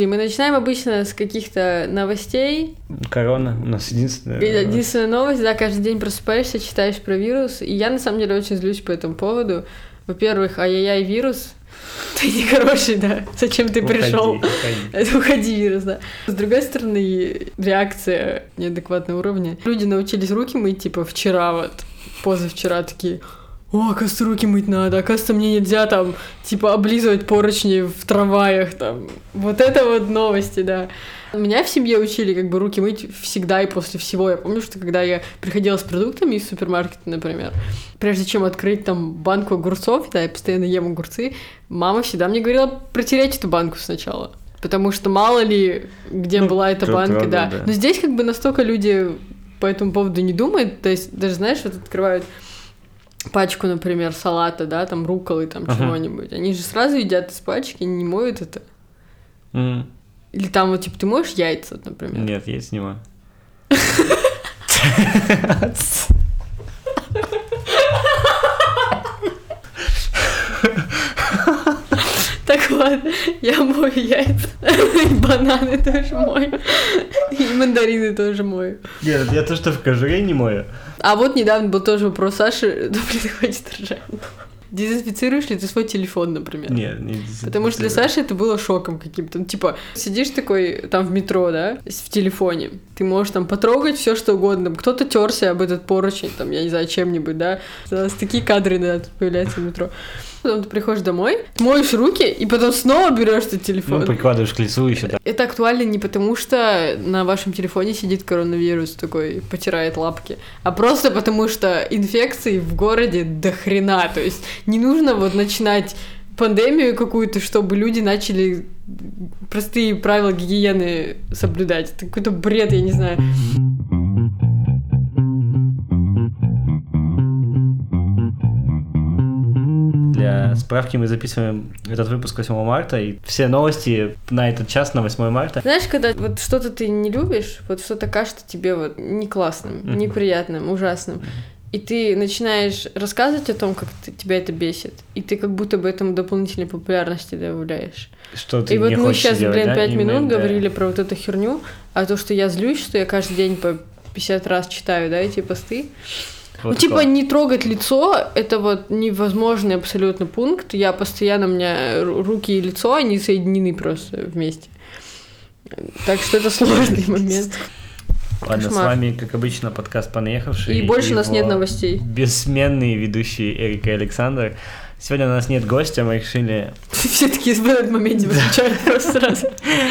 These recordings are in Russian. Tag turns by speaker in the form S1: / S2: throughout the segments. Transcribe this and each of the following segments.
S1: И мы начинаем обычно с каких-то новостей.
S2: Корона у нас
S1: единственная новость, да, каждый день просыпаешься, читаешь про вирус. И я, на самом деле, очень злюсь по этому поводу. Во-первых, ай-яй-яй, вирус. Ты нехороший, да. Зачем ты пришел? Уходи, вирус, да. С другой стороны, реакция неадекватного уровня. Люди научились руки мыть, типа, вчера вот, позавчера такие... О, оказывается, руки мыть надо, оказывается, мне нельзя там, типа, облизывать поручни в трамваях, там. Вот это вот новости, да. Меня в семье учили, как бы, руки мыть всегда и после всего. Я помню, что когда я приходила с продуктами из супермаркета, например, прежде чем открыть там банку огурцов, да, я постоянно ем огурцы, мама всегда мне говорила протереть эту банку сначала. Потому что мало ли, где была эта банка, да. Но здесь как бы настолько люди по этому поводу не думают, то есть даже, знаешь, вот открывают пачку, например, салата, да, там рукколы, там чего-нибудь. Они же сразу едят из пачки, не моют это. Или там вот, типа, ты моешь яйца, например?
S2: Нет, яйца не мою.
S1: Так вот, я мою яйца, и бананы тоже мою, и мандарины тоже мою.
S2: Нет, я то, что в кожуре не мою.
S1: А вот недавно был тоже вопрос Саши, да, блин, хватит ржать. Дезинфицируешь ли ты свой телефон, например?
S2: Нет, не дезинфицирую.
S1: Потому что для Саши это было шоком каким-то. Ну, типа, сидишь такой там в метро, да, в телефоне, ты можешь там потрогать все что угодно. Кто-то терся об этот поручень, там, я не знаю, чем-нибудь, да. У нас такие кадры, да, тут появляются в метро. Потом ты приходишь домой, ты моешь руки, и потом снова берешь этот телефон.
S2: Ну, прикладываешь к лицу еще, да.
S1: Это актуально не потому, что на вашем телефоне сидит коронавирус такой, потирает лапки, а просто потому, что инфекций в городе до хрена. То есть не нужно вот начинать пандемию какую-то, чтобы люди начали простые правила гигиены соблюдать. Это какой-то бред, я не знаю.
S2: Для справки мы записываем этот выпуск 8 марта, и все новости на этот час, на 8 марта.
S1: Знаешь, когда вот что-то ты не любишь, вот что-то кажется тебе вот не классным, неприятным, ужасным, и ты начинаешь рассказывать о том, как тебя это бесит, и ты как будто бы этому дополнительной популярности добавляешь.
S2: Что ты
S1: и
S2: не
S1: вот мы сейчас,
S2: делать, да?
S1: 5 минут говорили про вот эту херню, а то, что я злюсь, что я каждый день по 50 раз читаю, да, эти посты. Вот типа не трогать лицо, это вот невозможный абсолютно пункт. Я постоянно, у меня руки и лицо, они соединены просто вместе. Так что это сложный момент.
S2: Ладно, с вами, как обычно, подкаст «Понаехавший».
S1: И больше у нас нет новостей.
S2: Бессменный ведущий Эрик и Александр. Сегодня у нас нет гостя, мы решили...
S1: Все такие в этот моменте выключают просто сразу.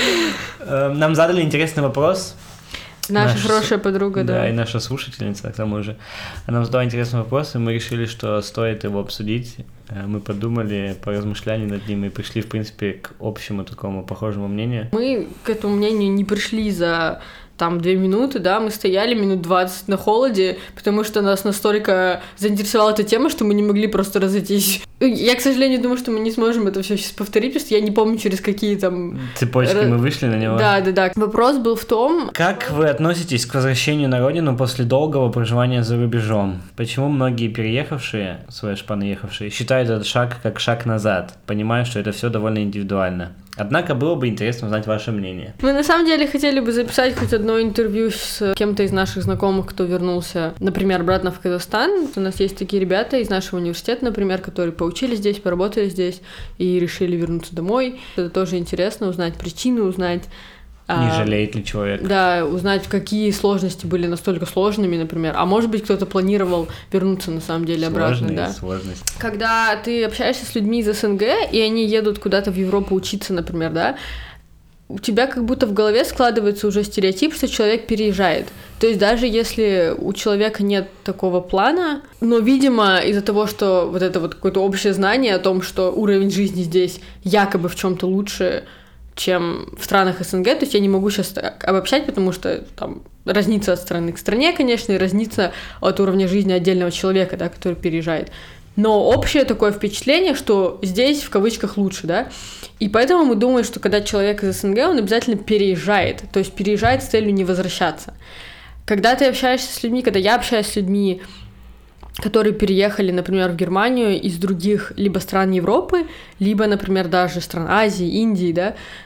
S2: Нам задали интересный вопрос.
S1: Наша хорошая подруга, да.
S2: Да, и наша слушательница, к тому же. Она нам задала интересный вопрос, и мы решили, что стоит его обсудить. Мы подумали, поразмышляли над ним и пришли, в принципе, к общему такому похожему мнению.
S1: Мы к этому мнению не пришли за... там 2 минуты, да, мы стояли минут 20 на холоде, потому что нас настолько заинтересовала эта тема, что мы не могли просто разойтись. Я, к сожалению, думаю, что мы не сможем это все сейчас повторить, потому что я не помню, через какие там...
S2: цепочки мы вышли на него.
S1: Да. Вопрос был в том...
S2: Как вы относитесь к возвращению на родину после долгого проживания за рубежом? Почему многие переехавшие, понаехавшие, считают этот шаг как шаг назад, понимая, что это все довольно индивидуально? Однако было бы интересно узнать ваше мнение.
S1: Мы на самом деле хотели бы записать хоть одно интервью с кем-то из наших знакомых, кто вернулся, например, обратно в Казахстан. У нас есть такие ребята из нашего университета, например, которые поучились здесь, поработали здесь и решили вернуться домой. Это тоже интересно, узнать причину, узнать...
S2: Не жалеет ли человек?
S1: Да, узнать, какие сложности были настолько сложными, например. А может быть, кто-то планировал вернуться на самом деле обратно, да?
S2: Сложности.
S1: Когда ты общаешься с людьми из СНГ, и они едут куда-то в Европу учиться, например, да, у тебя как будто в голове складывается уже стереотип, что человек переезжает. То есть даже если у человека нет такого плана, но, видимо, из-за того, что вот это вот какое-то общее знание о том, что уровень жизни здесь якобы в чем-то лучше, чем в странах СНГ, то есть я не могу сейчас обобщать, потому что там разница от страны к стране, конечно, и разница от уровня жизни отдельного человека, да, который переезжает. Но общее такое впечатление, что здесь в кавычках лучше, да, и поэтому мы думаем, что когда человек из СНГ, он обязательно переезжает, то есть переезжает с целью не возвращаться. Когда ты общаешься с людьми, когда я общаюсь с людьми, которые переехали, например, в Германию из других либо стран Европы, либо, например, даже стран Азии, Индии, да,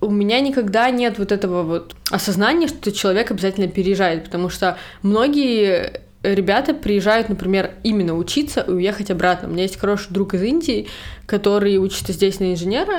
S1: у меня никогда нет вот этого вот осознания, что человек обязательно переезжает, потому что многие ребята приезжают, например, именно учиться и уехать обратно. У меня есть хороший друг из Индии, который учится здесь на инженера,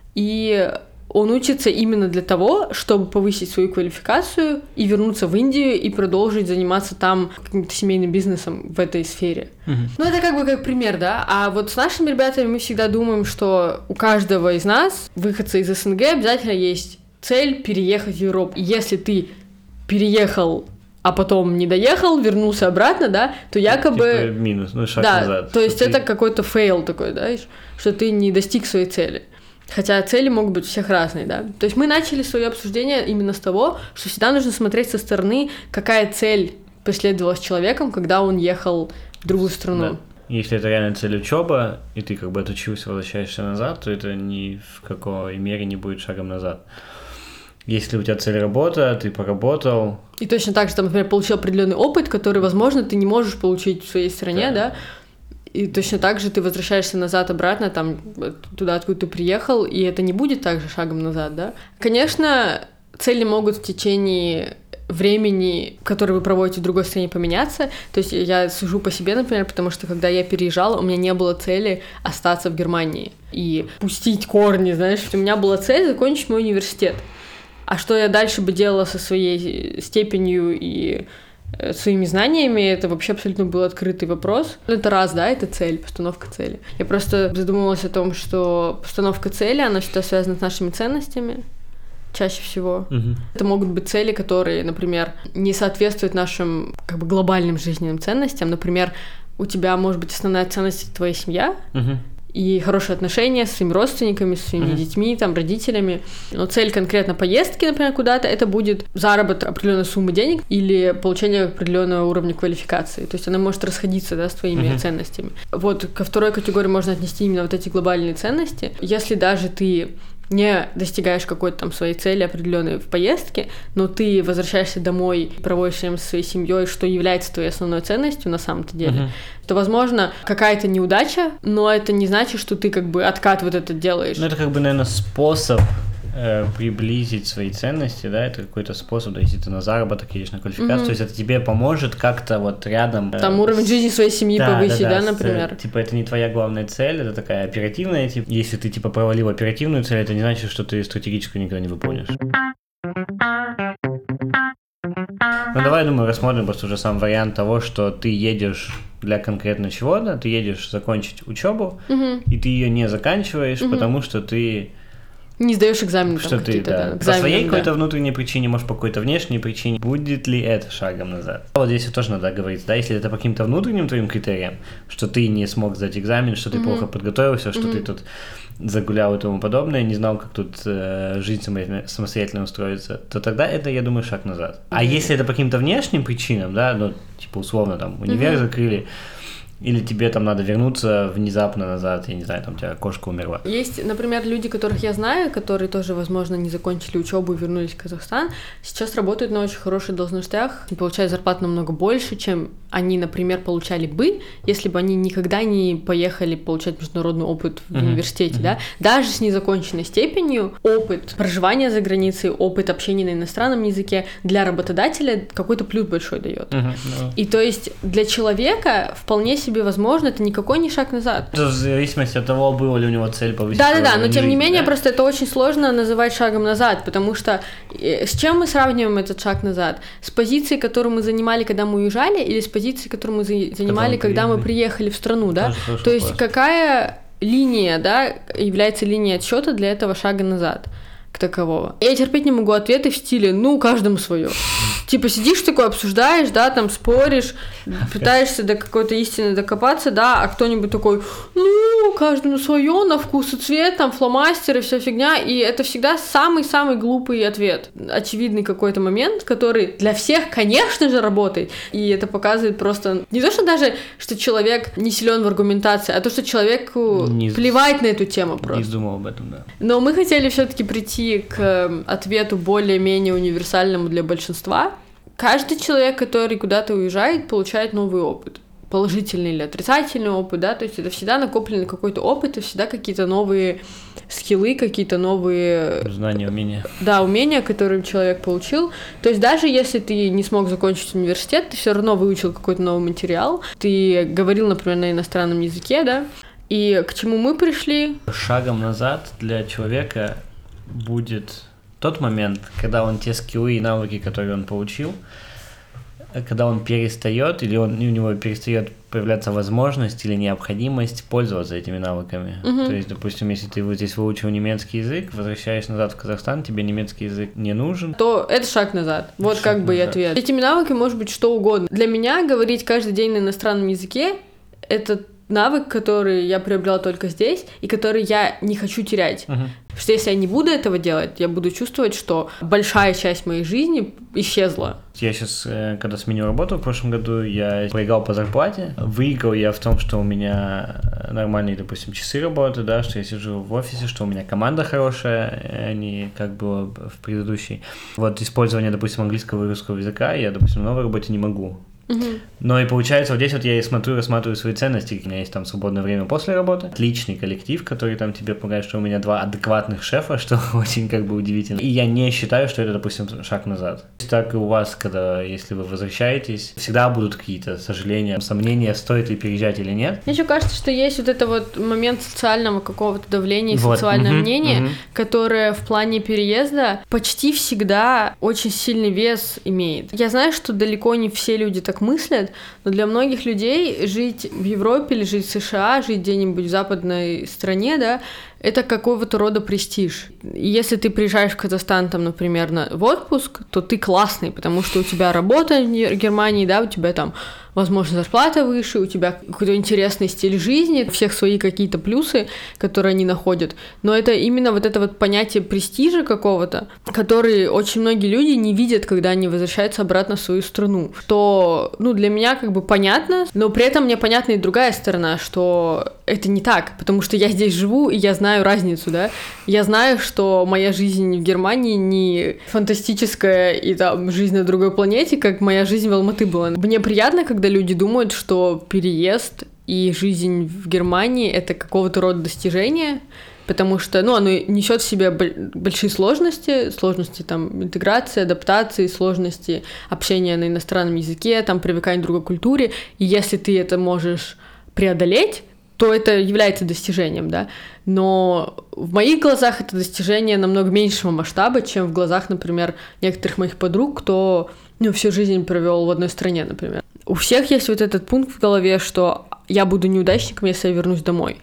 S1: и он учится именно для того, чтобы повысить свою квалификацию и вернуться в Индию и продолжить заниматься там каким-то семейным бизнесом в этой сфере. Ну, это как бы как пример, да? А вот с нашими ребятами мы всегда думаем, что у каждого из нас, выходца из СНГ, обязательно есть цель переехать в Европу. И если ты переехал, а потом не доехал, вернулся обратно, да, то якобы...
S2: Типа минус, шаг
S1: да,
S2: назад.
S1: То есть это какой-то фейл такой, да, что ты не достиг своей цели. Хотя цели могут быть у всех разные, да. То есть мы начали свое обсуждение именно с того, что всегда нужно смотреть со стороны, какая цель преследовалась человеком, когда он ехал в другую страну.
S2: Да. Если это реально цель учеба, и ты как бы отучился, возвращаешься назад, то это ни в какой мере не будет шагом назад. Если у тебя цель работа, ты поработал.
S1: И точно так же, там, например, получил определенный опыт, который, возможно, ты не можешь получить в своей стране, да. И точно так же ты возвращаешься назад-обратно, там, туда, откуда ты приехал, и это не будет также шагом назад, да? Конечно, цели могут в течение времени, которое вы проводите в другой стране, поменяться. То есть я сужу по себе, например, потому что когда я переезжала, у меня не было цели остаться в Германии и пустить корни, знаешь. У меня была цель закончить мой университет. А что я дальше бы делала со своей степенью и своими знаниями, это вообще абсолютно был открытый вопрос. Это раз, да, это цель, постановка цели. Я просто задумывалась о том, что постановка цели, она всегда связана с нашими ценностями, чаще всего. Это могут быть цели, которые, например, не соответствуют нашим как бы глобальным жизненным ценностям. Например, у тебя может быть основная ценность — твоя семья, и хорошие отношения с своими родственниками, с своими детьми, там, родителями. Но цель конкретно поездки, например, куда-то, это будет заработок определенной суммы денег или получение определенного уровня квалификации. То есть она может расходиться, да, с твоими ценностями. Вот ко второй категории можно отнести именно вот эти глобальные ценности. Если даже ты не достигаешь какой-то там своей цели определенной в поездке, но ты возвращаешься домой, проводишь время со своей семьей, что является твоей основной ценностью на самом-то деле, то, возможно, какая-то неудача, но это не значит, что ты как бы откат вот это делаешь.
S2: Ну, это как бы, наверное, способ приблизить свои ценности, да, это какой-то способ, да, если ты на заработок едешь, на квалификацию, то есть это тебе поможет как-то вот рядом...
S1: Там уровень жизни своей семьи повысить, да, например?
S2: Типа это не твоя главная цель, это такая оперативная, типа, если ты, типа, провалил оперативную цель, это не значит, что ты стратегическую никогда не выполнишь. Ну, давай, думаю, рассмотрим просто уже сам вариант того, что ты едешь для конкретно чего-то, ты едешь закончить учебу, и ты ее не заканчиваешь, потому что ты...
S1: Не сдаешь экзамены
S2: что
S1: там
S2: ты,
S1: какие-то,
S2: да,
S1: да,
S2: по своей какой-то внутренней причине, может, по какой-то внешней причине, будет ли это шагом назад? Вот здесь тоже надо говорить, да, если это по каким-то внутренним твоим критериям, что ты не смог сдать экзамен, что ты плохо подготовился, что ты тут загулял и тому подобное, не знал, как тут жизнь самостоятельно устроиться, то тогда это, я думаю, шаг назад. А если это по каким-то внешним причинам, да, ну, типа, условно, там, универ закрыли, или тебе там надо вернуться внезапно назад, я не знаю, там у тебя кошка умерла.
S1: Есть, например, люди, которых я знаю, которые тоже, возможно, не закончили учебу и вернулись в Казахстан, сейчас работают на очень хороших должностях и получают зарплату намного больше, чем они, например, получали бы, если бы они никогда не поехали получать международный опыт в университете, да. Даже с незаконченной степенью опыт проживания за границей, опыт общения на иностранном языке для работодателя какой-то плюс большой дает. И то есть для человека вполне себе возможно, это никакой не шаг назад.
S2: Это в зависимости от того, была ли у него цель повысить.
S1: Да, но тем не менее, просто это очень сложно называть шагом назад, потому что с чем мы сравниваем этот шаг назад? С позицией, которую мы занимали, когда мы уезжали, или с позицией, которую мы занимали, когда мы приехали в страну, да? То есть какая линия, да, является линией отсчета для этого шага назад к такового? Я терпеть не могу ответы в стиле «ну, каждому свое». Типа сидишь такой, обсуждаешь, да, там споришь, пытаешься до какой-то истины докопаться, да, а кто-нибудь такой, ну, каждому свое, на вкус и цвет, там, фломастеры, вся фигня, и это всегда самый-самый глупый ответ. Очевидный какой-то момент, который для всех, конечно же, работает, и это показывает просто не то, что даже, что человек не силен в аргументации, а то, что человеку плевать на эту тему просто.
S2: Не думал об этом, да.
S1: Но мы хотели все-таки прийти к ответу более-менее универсальному для большинства. Каждый человек, который куда-то уезжает, получает новый опыт. положительный или отрицательный опыт, да, то есть это всегда накопленный какой-то опыт, и всегда какие-то новые скиллы, какие-то новые...
S2: Знания, умения.
S1: Да, умения, которые человек получил. То есть даже если ты не смог закончить университет, ты все равно выучил какой-то новый материал, ты говорил, например, на иностранном языке, да, и к чему мы пришли?
S2: Шагом назад для человека будет тот момент, когда он те скиллы и навыки, которые он получил, когда он перестает, или у него перестает появляться возможность или необходимость пользоваться этими навыками. То есть, допустим, если ты вот здесь выучил немецкий язык, возвращаясь назад в Казахстан, тебе немецкий язык не нужен,
S1: то это шаг назад. Вот шаг как бы и ответ. Этими навыками может быть что угодно. Для меня говорить каждый день на иностранном языке — это навык, который я приобрела только здесь, и который я не хочу терять. Потому что если я не буду этого делать, я буду чувствовать, что большая часть моей жизни исчезла.
S2: Я сейчас, когда сменил работу в прошлом году, я проиграл по зарплате. Выиграл я в том, что у меня нормальные, допустим, часы работы, да, что я сижу в офисе, что у меня команда хорошая, а не как было в предыдущей. Вот использование, допустим, английского и русского языка я, допустим, на новой работе не могу. Но и получается, вот здесь вот я и рассматриваю свои ценности. У меня есть там свободное время после работы, отличный коллектив, который там тебе помогает, что у меня 2 адекватных шефа, что очень как бы удивительно. И я не считаю, что это, допустим, шаг назад. Так и у вас, когда, если вы возвращаетесь, всегда будут какие-то сожаления, сомнения, стоит ли переезжать или нет.
S1: Мне еще кажется, что есть вот это вот момент социального какого-то давления и социальное мнение, которое в плане переезда почти всегда очень сильный вес имеет. Я знаю, что далеко не все люди так мыслят, но для многих людей жить в Европе или жить в США, жить где-нибудь в западной стране, да, это какого-то рода престиж. И если ты приезжаешь в Казахстан, там, например, в отпуск, то ты классный, потому что у тебя работа в Германии, да, у тебя там, возможно, зарплата выше, у тебя какой-то интересный стиль жизни, у всех свои какие-то плюсы, которые они находят. Но это именно вот это вот понятие престижа какого-то, который очень многие люди не видят, когда они возвращаются обратно в свою страну. Что, ну, для меня как бы понятно, но при этом мне понятна и другая сторона, что это не так, потому что я здесь живу, и я знаю разницу, да. Я знаю, что моя жизнь в Германии не фантастическая и там жизнь на другой планете, как моя жизнь в Алматы была. Мне приятно, когда люди думают, что переезд и жизнь в Германии — это какого-то рода достижение, потому что, ну, оно несет в себе большие сложности там интеграции, адаптации, сложности общения на иностранном языке, там привыкания к другой культуре, и если ты это можешь преодолеть, то это является достижением, да, но в моих глазах это достижение намного меньшего масштаба, чем в глазах, например, некоторых моих подруг, кто, ну, всю жизнь провел в одной стране, например. У всех есть вот этот пункт в голове, что я буду неудачником, если я вернусь домой.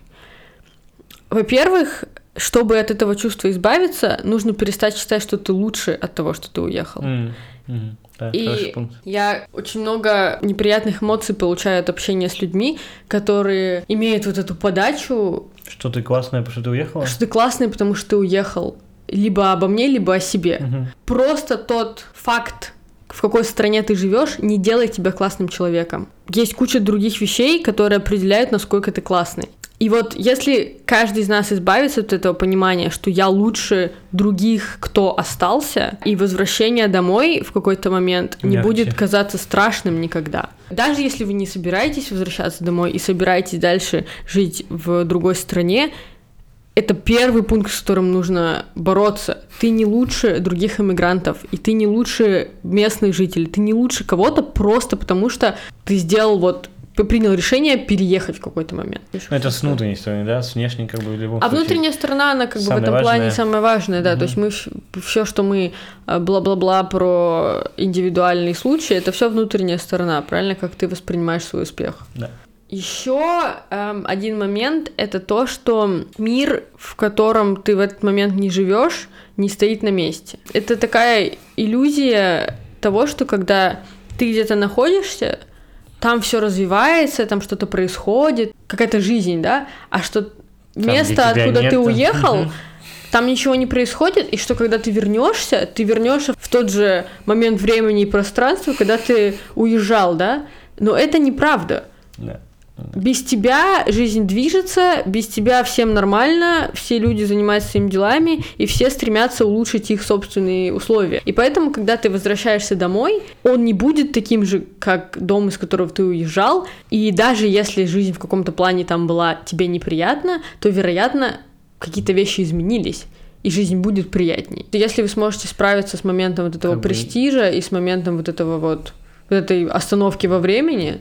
S1: Во-первых, чтобы от этого чувства избавиться, нужно перестать считать, что ты лучше от того, что ты уехал.
S2: Да,
S1: и я очень много неприятных эмоций получаю от общения с людьми, которые имеют вот эту подачу...
S2: Что ты классная, потому что ты уехала?
S1: Что ты классная, потому что ты уехал. Либо обо мне, либо о себе. Просто тот факт, в какой стране ты живешь, не делает тебя классным человеком. Есть куча других вещей, которые определяют, насколько ты классный. И вот если каждый из нас избавится от этого понимания, что я лучше других, кто остался, и возвращение домой в какой-то момент не будет казаться страшным никогда. Даже если вы не собираетесь возвращаться домой и собираетесь дальше жить в другой стране, это первый пункт, с которым нужно бороться. Ты не лучше других иммигрантов, и ты не лучше местных жителей, ты не лучше кого-то просто потому, что ты сделал вот... принял решение переехать в какой-то момент.
S2: Это с внутренней стороны, да? С внешней как бы в любом случае.
S1: А внутренняя сторона, она как бы в этом плане самая важная, да. То есть мы все, что мы бла-бла-бла про индивидуальные случаи, это все внутренняя сторона, правильно? Как ты воспринимаешь свой успех.
S2: Да.
S1: Еще один момент — это то, что мир, в котором ты в этот момент не живешь, не стоит на месте. Это такая иллюзия того, что когда ты где-то находишься, там все развивается, там что-то происходит, какая-то жизнь, да, а что там, место, откуда ты уехал, там ничего не происходит, и что когда ты вернешься в тот же момент времени и пространства, когда ты уезжал, да, но это неправда.
S2: Да.
S1: Без тебя жизнь движется, без тебя всем нормально, все люди занимаются своими делами, и все стремятся улучшить их собственные условия. И поэтому, когда ты возвращаешься домой, он не будет таким же, как дом, из которого ты уезжал, и даже если жизнь в каком-то плане там была тебе неприятна, то, вероятно, какие-то вещи изменились, и жизнь будет приятней. Если вы сможете справиться с моментом вот этого престижа и с моментом вот этого вот этой остановки во времени,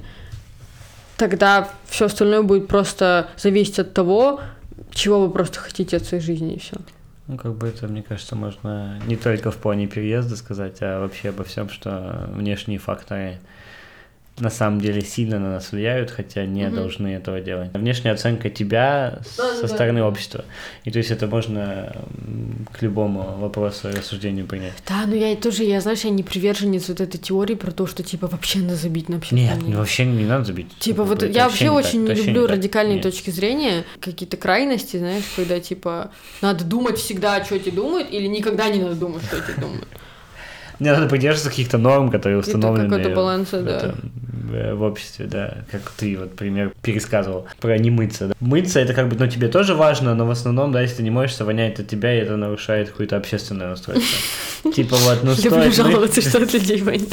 S1: тогда все остальное будет просто зависеть от того, чего вы просто хотите от своей жизни, и все.
S2: Ну, как бы это, мне кажется, можно не только в плане переезда сказать, а вообще обо всем, что внешние факторы на самом деле сильно на нас влияют, хотя не должны этого делать. Внешняя оценка тебя со стороны общества. И то есть это можно к любому вопросу и рассуждению принять.
S1: Да, но я не приверженец вот этой теории про то, что типа вообще надо забить на общество.
S2: Нет, вообще не надо забить.
S1: Типа вот я вообще очень не люблю радикальные точки зрения, какие-то крайности, знаешь, когда типа надо думать всегда, что тебе думают, или никогда не надо думать, что тебе думают.
S2: Мне надо придерживаться каких-то норм, которые установлены
S1: какой-то баланс,
S2: в обществе, да, как ты вот пример пересказывал про не мыться. Да. Мыться это как бы, ну, тебе тоже важно, но в основном, да, если ты не моешься, воняет от тебя, и это нарушает какое-то общественное устройство. Типа вот, ну стоит...
S1: Люблю жаловаться, что от людей воняет.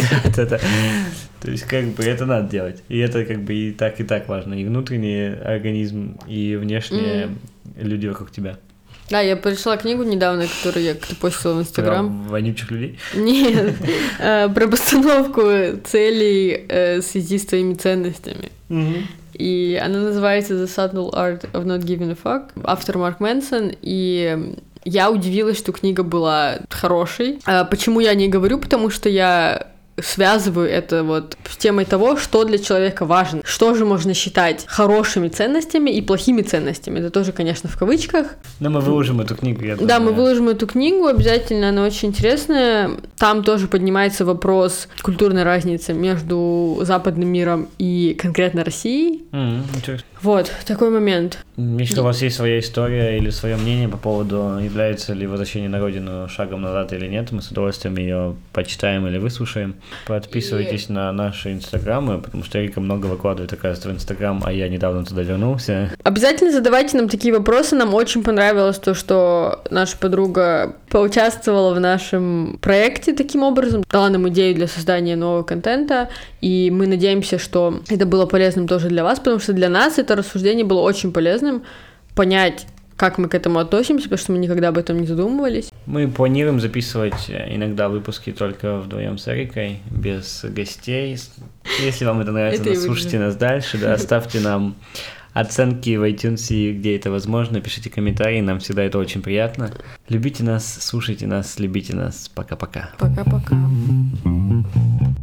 S2: То есть как бы это надо делать. И это как бы и так важно. И внутренний организм, и внешние люди вокруг тебя.
S1: Да, я прочла книгу недавно, которую я как-то постила в Инстаграм.
S2: Про вонючих людей?
S1: Нет, про постановку целей в связи с твоими ценностями. И она называется The Subtle Art of Not Giving a Fuck. Автор Марк Мэнсон. И я удивилась, что книга была хорошей. Почему я не говорю? Потому что я связываю это вот с темой того, что для человека важно, что же можно считать хорошими ценностями и плохими ценностями. Это тоже, конечно, в кавычках.
S2: Но мы выложим эту книгу, я думаю.
S1: Да, мы выложим эту книгу, обязательно, она очень интересная. Там тоже поднимается вопрос культурной разницы между западным миром и конкретно Россией.
S2: Интересно.
S1: Вот, такой момент.
S2: Если у вас есть своя история или свое мнение по поводу, является ли возвращение на родину шагом назад или нет, мы с удовольствием ее почитаем или выслушаем. Подписывайтесь на наши инстаграмы, потому что Эрика много выкладывает, оказывается, в инстаграм, а я недавно туда вернулся.
S1: Обязательно задавайте нам такие вопросы. Нам очень понравилось то, что наша подруга поучаствовала в нашем проекте таким образом, дала нам идею для создания нового контента, и мы надеемся, что это было полезным тоже для вас, потому что для нас это рассуждение было очень полезным, понять, как мы к этому относимся, потому что мы никогда об этом не задумывались.
S2: Мы планируем записывать иногда выпуски только вдвоем с Эрикой, без гостей. Если вам это нравится, слушайте нас дальше, да, ставьте нам оценки в iTunes, где это возможно, пишите комментарии, нам всегда это очень приятно. Любите нас, слушайте нас, любите нас. Пока-пока.
S1: Пока-пока.